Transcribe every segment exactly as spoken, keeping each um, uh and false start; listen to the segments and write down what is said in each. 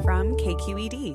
from K Q E D.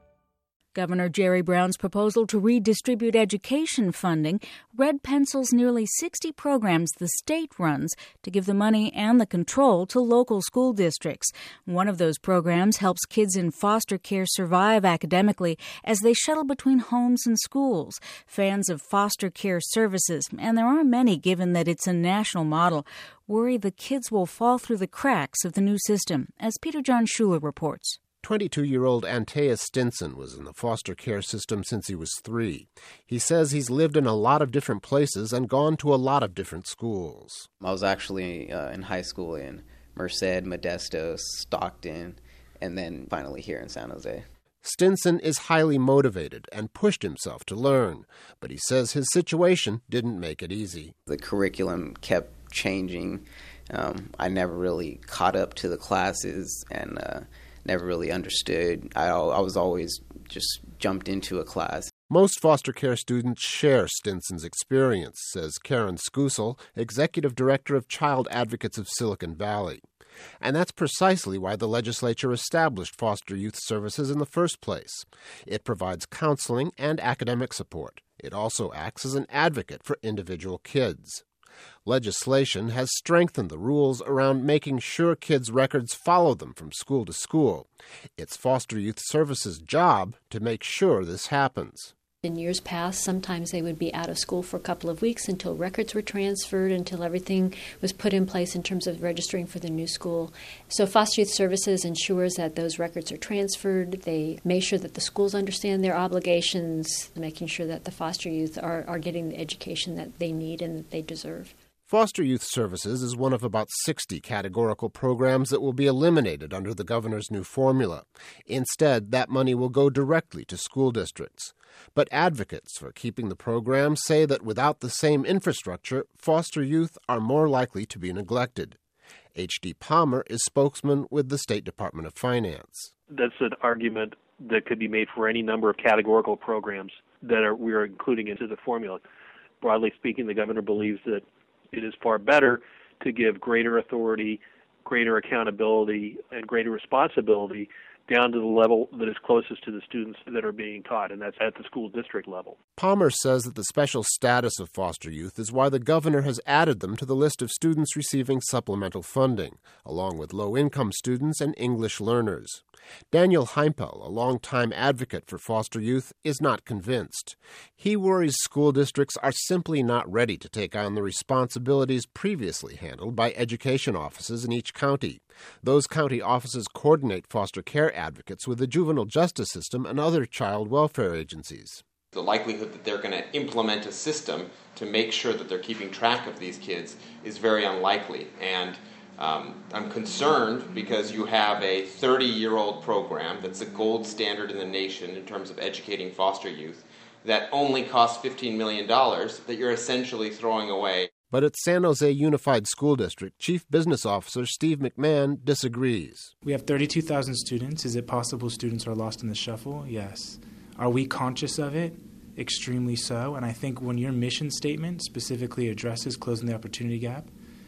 Governor Jerry Brown's proposal to redistribute education funding red pencils nearly sixty programs the state runs to give the money and the control to local school districts. One of those programs helps kids in foster care survive academically as they shuttle between homes and schools. Fans of foster care services, and there are many given that it's a national model, worry the kids will fall through the cracks of the new system, as Peter John Schuler reports. twenty-two-year-old Antaeus Stinson was in the foster care system since he was three. He says he's lived in a lot of different places and gone to a lot of different schools. I was actually uh, in high school in Merced, Modesto, Stockton, and then finally here in San Jose. Stinson is highly motivated and pushed himself to learn, but he says his situation didn't make it easy. The curriculum kept changing. Um, I never really caught up to the classes and uh, never really understood. I, I was always just jumped into a class. Most foster care students share Stinson's experience, says Karen Skusel, Executive Director of Child Advocates of Silicon Valley. And that's precisely why the legislature established foster youth services in the first place. It provides counseling and academic support. It also acts as an advocate for individual kids. Legislation has strengthened the rules around making sure kids' records follow them from school to school. It's Foster Youth Services' job to make sure this happens. In years past, sometimes they would be out of school for a couple of weeks until records were transferred, until everything was put in place in terms of registering for the new school. So Foster Youth Services ensures that those records are transferred. They make sure that the schools understand their obligations, making sure that the foster youth are, are getting the education that they need and that they deserve. Foster Youth Services is one of about sixty categorical programs that will be eliminated under the governor's new formula. Instead, that money will go directly to school districts. But advocates for keeping the program say that without the same infrastructure, foster youth are more likely to be neglected. H D Palmer is spokesman with the State Department of Finance. That's an argument that could be made for any number of categorical programs that are, we are including into the formula. Broadly speaking, the governor believes that it is far better to give greater authority, greater accountability, and greater responsibility down to the level that is closest to the students that are being taught, and that's at the school district level. Palmer says that the special status of foster youth is why the governor has added them to the list of students receiving supplemental funding, along with low-income students and English learners. Daniel Heimpel, a longtime advocate for foster youth, is not convinced. He worries school districts are simply not ready to take on the responsibilities previously handled by education offices in each county. Those county offices coordinate foster care advocates with the juvenile justice system and other child welfare agencies. The likelihood that they're going to implement a system to make sure that they're keeping track of these kids is very unlikely. And um, I'm concerned because you have a thirty-year-old program that's the gold standard in the nation in terms of educating foster youth that only costs fifteen million dollars that you're essentially throwing away. But at San Jose Unified School District, Chief Business Officer Steve McMahon disagrees. We have thirty-two thousand students. Is it possible students are lost in the shuffle? Yes. Are we conscious of it? Extremely so. And I think when your mission statement specifically addresses closing the opportunity gap,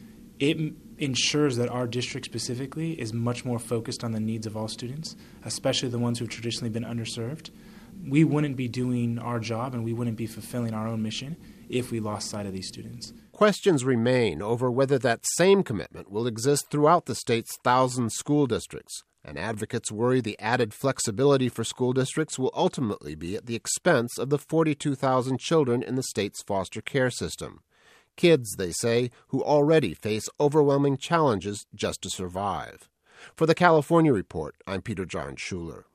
it m- ensures that our district specifically is much more focused on the needs of all students, especially the ones who have traditionally been underserved. We wouldn't be doing our job and we wouldn't be fulfilling our own mission if we lost sight of these students. Questions remain over whether that same commitment will exist throughout the state's thousand school districts, and advocates worry the added flexibility for school districts will ultimately be at the expense of the forty-two thousand children in the state's foster care system. Kids, they say, who already face overwhelming challenges just to survive. For the California Report, I'm Peter John Schuler.